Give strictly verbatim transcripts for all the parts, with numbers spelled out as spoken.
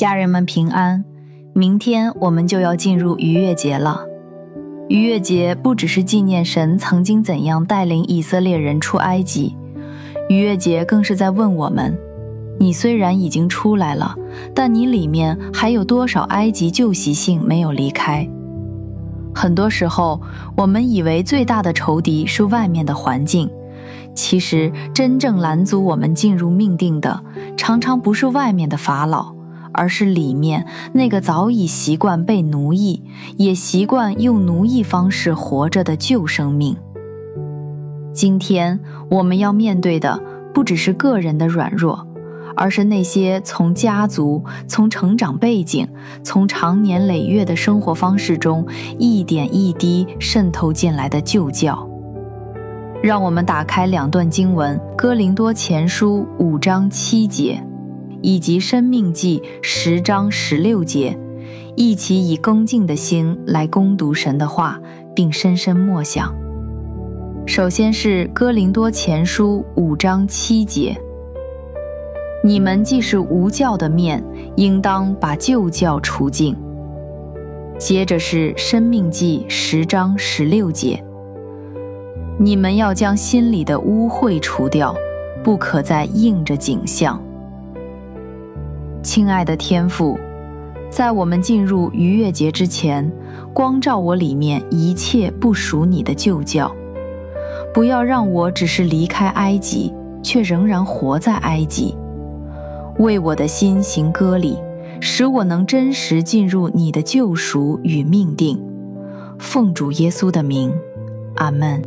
家人们平安，明天我们就要进入逾越节了。逾越节不只是纪念神曾经怎样带领以色列人出埃及，逾越节更是在问我们，你虽然已经出来了，但你里面还有多少埃及旧习性没有离开？很多时候，我们以为最大的仇敌是外面的环境，其实真正拦阻我们进入命定的，常常不是外面的法老，而是里面那个早已习惯被奴役，也习惯用奴役方式活着的旧生命。今天我们要面对的不只是个人的软弱，而是那些从家族、从成长背景、从长年累月的生活方式中一点一滴渗透进来的旧教。让我们打开两段经文，哥林多前书五章七节以及申命记十章十六节，一起以恭敬的心来攻读神的话，并深深默想。首先是哥林多前书五章七节，你们既是无酵的面，应当把旧酵除净。接着是申命记十章十六节，你们要将心里的污秽除掉，不可再应着景象。亲爱的天父，在我们进入逾越节之前，光照我里面一切不属你的旧教，不要让我只是离开埃及，却仍然活在埃及。为我的心行割礼，使我能真实进入你的救赎与命定。奉主耶稣的名，阿们。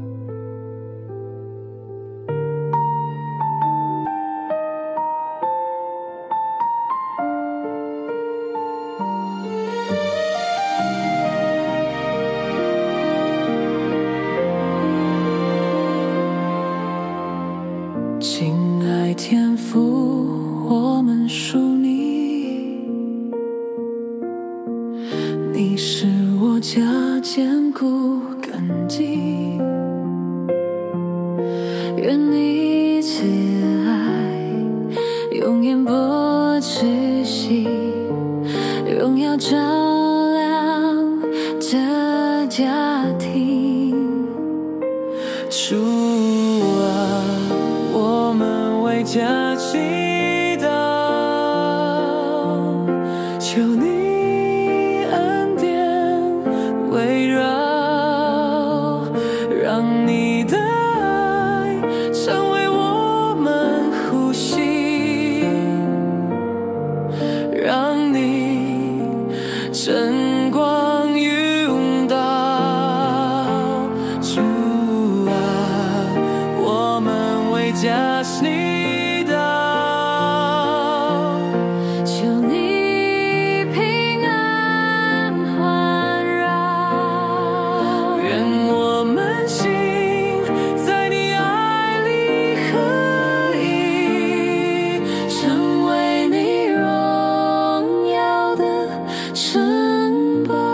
亲爱天父，我们属你，你是我家坚固根基，愿你慈爱永远不止息，荣耀照亮这家庭。主啊，我们为家祈祷，求你恩典围绕，让你的爱成为我们呼吸，让你晨光晕倒。主啊，我们为家祈祷，求你平安环绕，愿我们心在你爱里合一，成为你荣耀的城堡。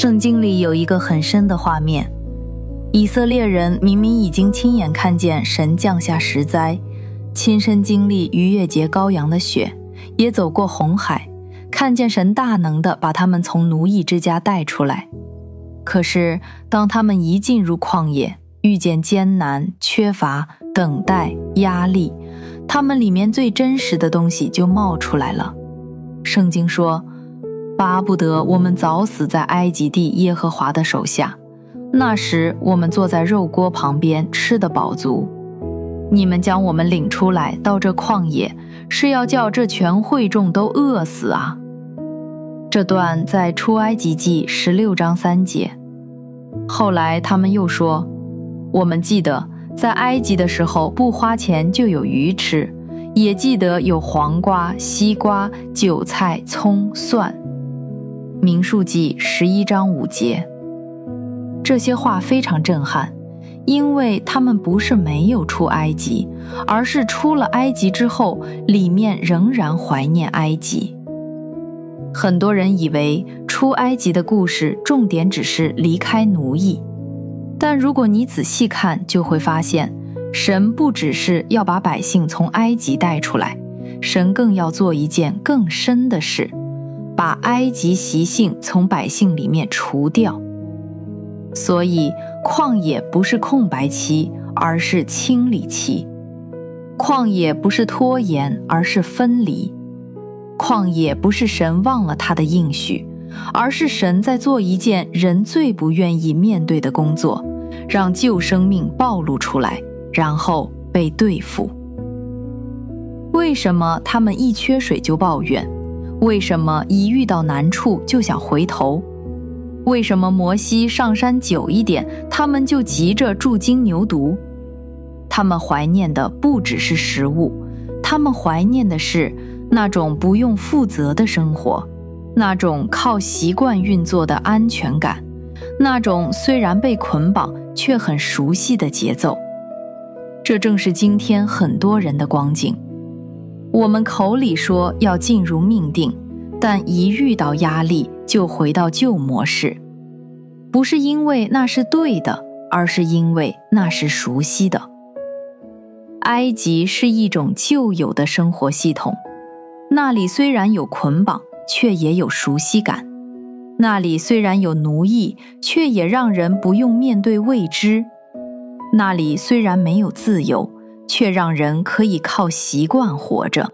圣经里有一个很深的画面，以色列人明明已经亲眼看见神降下十灾，亲身经历逾越节羔羊的血，也走过红海，看见神大能地把他们从奴役之家带出来。可是当他们一进入旷野，遇见艰难、缺乏、等待、压力，他们里面最真实的东西就冒出来了。圣经说，巴不得我们早死在埃及地耶和华的手下，那时我们坐在肉锅旁边，吃得饱足。你们将我们领出来到这旷野，是要叫这全会众都饿死啊。这段在出埃及记十六章三节。后来他们又说，我们记得在埃及的时候不花钱就有鱼吃，也记得有黄瓜、西瓜、韭菜、葱、蒜。民数记十一章五节。这些话非常震撼，因为他们不是没有出埃及，而是出了埃及之后，里面仍然怀念埃及。很多人以为出埃及的故事重点只是离开奴役，但如果你仔细看，就会发现，神不只是要把百姓从埃及带出来，神更要做一件更深的事，把埃及习性从百姓里面除掉。所以旷野不是空白期，而是清理期；旷野不是拖延，而是分离；旷野不是神忘了他的应许，而是神在做一件人最不愿意面对的工作，让旧生命暴露出来，然后被对付。为什么他们一缺水就抱怨？为什么一遇到难处就想回头？为什么摩西上山久一点，他们就急着注金牛犊？他们怀念的不只是食物，他们怀念的是那种不用负责的生活，那种靠习惯运作的安全感，那种虽然被捆绑却很熟悉的节奏。这正是今天很多人的光景。我们口里说要进入命定，但一遇到压力就回到旧模式，不是因为那是对的，而是因为那是熟悉的。埃及是一种旧有的生活系统，那里虽然有捆绑，却也有熟悉感；那里虽然有奴役，却也让人不用面对未知；那里虽然没有自由，却让人可以靠习惯活着。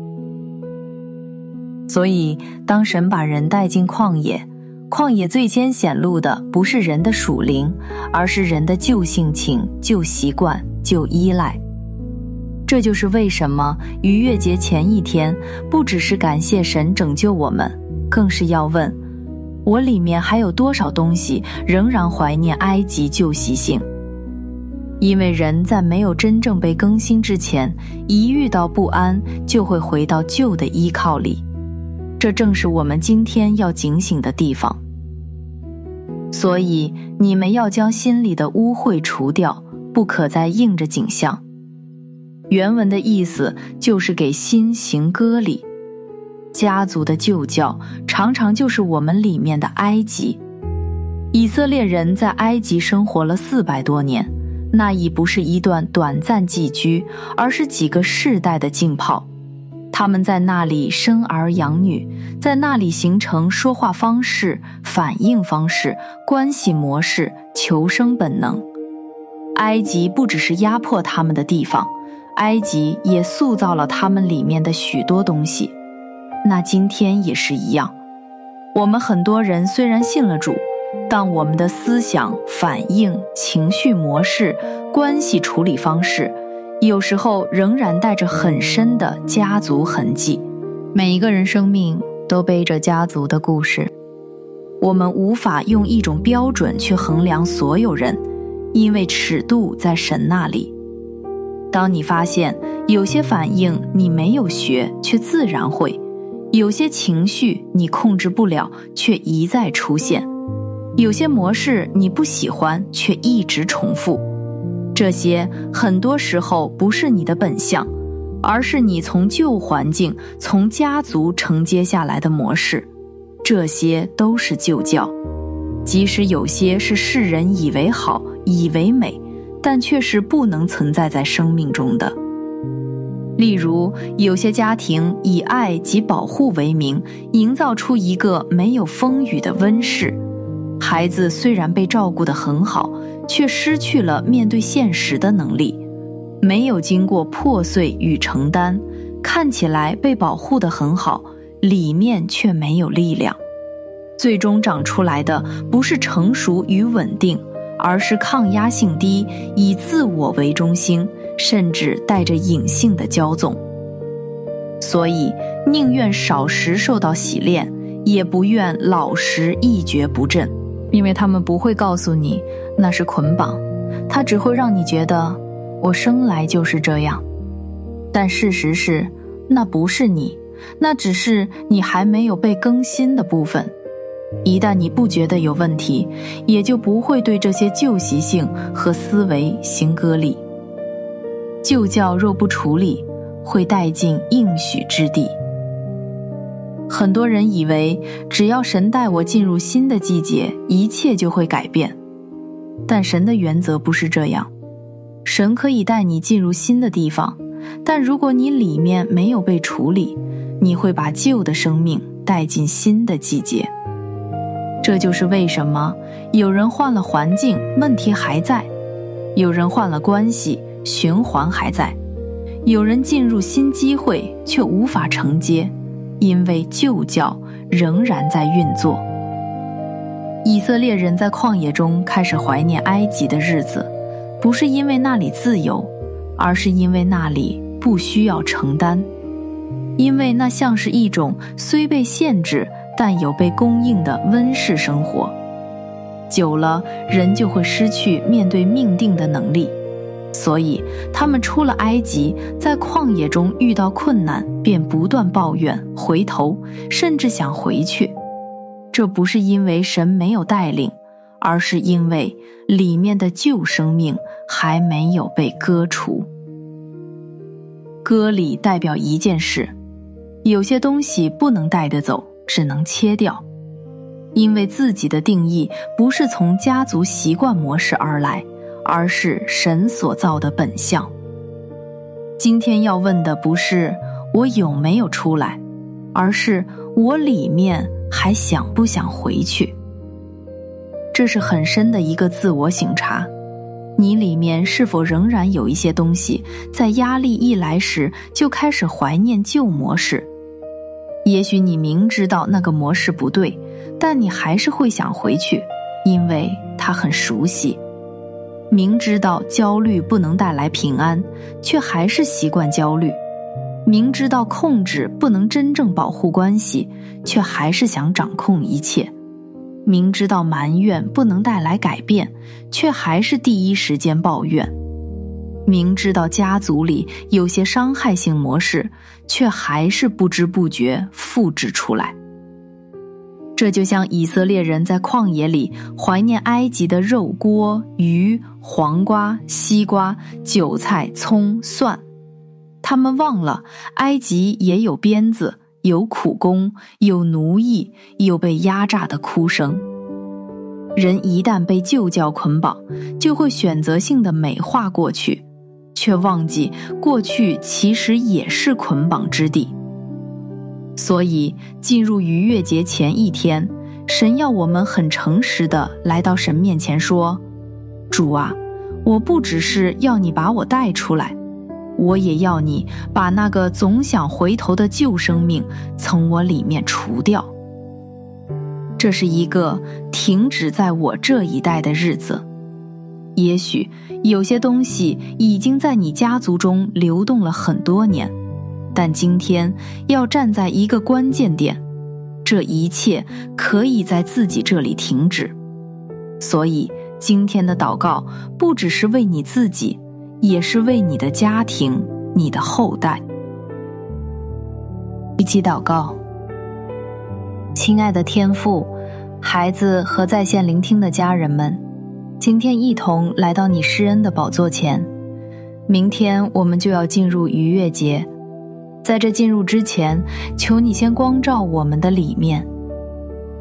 所以当神把人带进旷野，旷野最先显露的不是人的属灵，而是人的旧性情、旧习惯、旧依赖。这就是为什么逾越节前一天，不只是感谢神拯救我们，更是要问，我里面还有多少东西仍然怀念埃及旧习性？因为人在没有真正被更新之前，一遇到不安，就会回到旧的依靠里。这正是我们今天要警醒的地方。所以你们要将心里的污秽除掉，不可再应着景象。原文的意思就是给心行割礼。家族的旧教常常就是我们里面的埃及。以色列人在埃及生活了四百多年，那已不是一段短暂寄居，而是几个世代的浸泡。他们在那里生儿养女，在那里形成说话方式、反应方式、关系模式、求生本能。埃及不只是压迫他们的地方，埃及也塑造了他们里面的许多东西。那今天也是一样，我们很多人虽然信了主，但我们的思想、反应、情绪模式、关系处理方式，有时候仍然带着很深的家族痕迹。每一个人生命都背着家族的故事，我们无法用一种标准去衡量所有人，因为尺度在神那里。当你发现有些反应你没有学，却自然会；有些情绪你控制不了，却一再出现；有些模式你不喜欢，却一直重复。这些很多时候不是你的本相，而是你从旧环境、从家族承接下来的模式。这些都是旧教。 即使有些是世人以为好、以为美，但却是不能存在在生命中的。例如，有些家庭以爱及保护为名，营造出一个没有风雨的温室，孩子虽然被照顾得很好，却失去了面对现实的能力，没有经过破碎与承担，看起来被保护得很好，里面却没有力量。最终长出来的不是成熟与稳定，而是抗压性低，以自我为中心，甚至带着隐性的骄纵。所以宁愿少时受到洗练，也不愿老时一蹶不振，因为他们不会告诉你那是捆绑，它只会让你觉得我生来就是这样。但事实是，那不是你，那只是你还没有被更新的部分。一旦你不觉得有问题，也就不会对这些旧习性和思维行割礼。旧教若不处理，会带进应许之地。很多人以为只要神带我进入新的季节，一切就会改变。但神的原则不是这样，神可以带你进入新的地方，但如果你里面没有被处理，你会把旧的生命带进新的季节。这就是为什么有人换了环境，问题还在；有人换了关系，循环还在；有人进入新机会，却无法承接，因为旧教仍然在运作。以色列人在旷野中开始怀念埃及的日子，不是因为那里自由，而是因为那里不需要承担，因为那像是一种虽被限制但有被供应的温室生活。久了，人就会失去面对命定的能力，所以他们出了埃及，在旷野中遇到困难，便不断抱怨、回头，甚至想回去。这不是因为神没有带领，而是因为里面的旧生命还没有被割除。割礼代表一件事，有些东西不能带得走，只能切掉，因为自己的定义不是从家族习惯模式而来，而是神所造的本相。今天要问的不是我有没有出来，而是我里面还想不想回去。这是很深的一个自我省察，你里面是否仍然有一些东西，在压力一来时就开始怀念旧模式。也许你明知道那个模式不对，但你还是会想回去，因为它很熟悉。明知道焦虑不能带来平安，却还是习惯焦虑。明知道控制不能真正保护关系，却还是想掌控一切。明知道埋怨不能带来改变，却还是第一时间抱怨。明知道家族里有些伤害性模式，却还是不知不觉复制出来。这就像以色列人在旷野里怀念埃及的肉锅、鱼、黄瓜、西瓜、韭菜、葱、蒜，他们忘了埃及也有鞭子，有苦工，有奴役，有被压榨的哭声。人一旦被旧教捆绑，就会选择性的美化过去，却忘记过去其实也是捆绑之地。所以进入逾越节前一天，神要我们很诚实地来到神面前说，主啊，我不只是要你把我带出来，我也要你把那个总想回头的旧生命从我里面除掉。这是一个停止在我这一代的日子。也许有些东西已经在你家族中流动了很多年，但今天要站在一个关键点，这一切可以在自己这里停止。所以今天的祷告不只是为你自己，也是为你的家庭、你的后代。一起祷告。亲爱的天父，孩子和在线聆听的家人们，今天一同来到你施恩的宝座前。明天我们就要进入逾越节，在这进入之前，求你先光照我们的里面。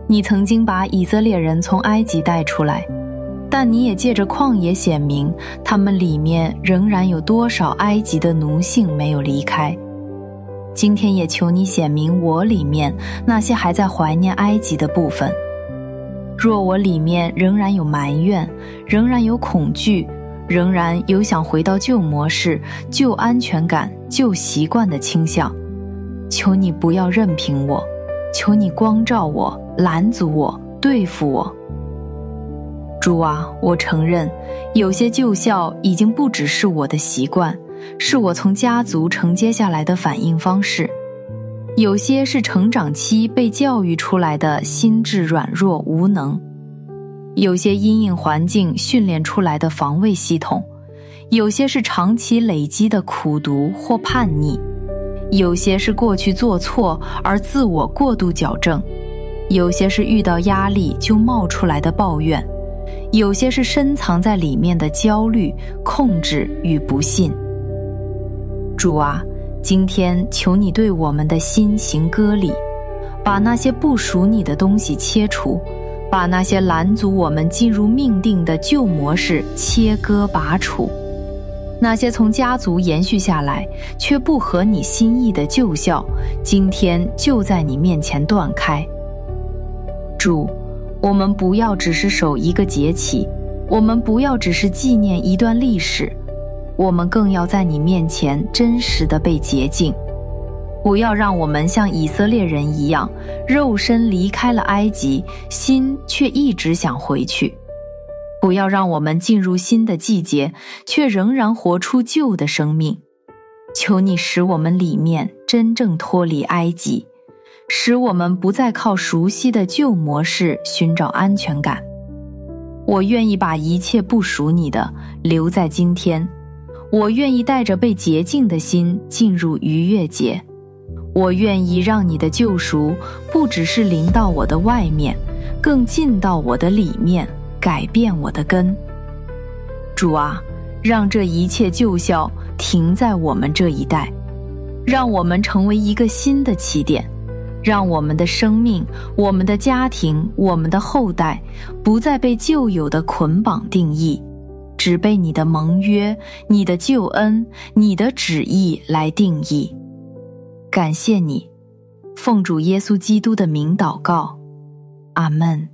你曾经把以色列人从埃及带出来，但你也借着旷野显明，他们里面仍然有多少埃及的奴性没有离开。今天也求你显明我里面那些还在怀念埃及的部分。若我里面仍然有埋怨，仍然有恐惧，仍然有想回到旧模式、旧安全感、旧习惯的倾向，求你不要任凭我，求你光照我，拦阻我，对付我。主啊，我承认有些旧效已经不只是我的习惯，是我从家族承接下来的反应方式，有些是成长期被教育出来的心智软弱无能，有些因应环境训练出来的防卫系统，有些是长期累积的苦毒或叛逆，有些是过去做错而自我过度矫正，有些是遇到压力就冒出来的抱怨，有些是深藏在里面的焦虑、控制与不信。主啊，今天求你对我们的心行割礼，把那些不属你的东西切除，把那些拦阻我们进入命定的旧模式切割拔除，那些从家族延续下来却不合你心意的旧效，今天就在你面前断开。主，我们不要只是守一个节期，我们不要只是纪念一段历史，我们更要在你面前真实地被洁净。不要让我们像以色列人一样，肉身离开了埃及，心却一直想回去。不要让我们进入新的季节，却仍然活出旧的生命。求你使我们里面真正脱离埃及，使我们不再靠熟悉的旧模式寻找安全感。我愿意把一切不属你的留在今天，我愿意带着被洁净的心进入逾越节。我愿意让你的救赎不只是临到我的外面，更进到我的里面，改变我的根。主啊，让这一切旧效停在我们这一代，让我们成为一个新的起点，让我们的生命、我们的家庭、我们的后代不再被旧有的捆绑定义，只被你的盟约、你的救恩、你的旨意来定义。感谢你，奉主耶稣基督的名祷告，阿们。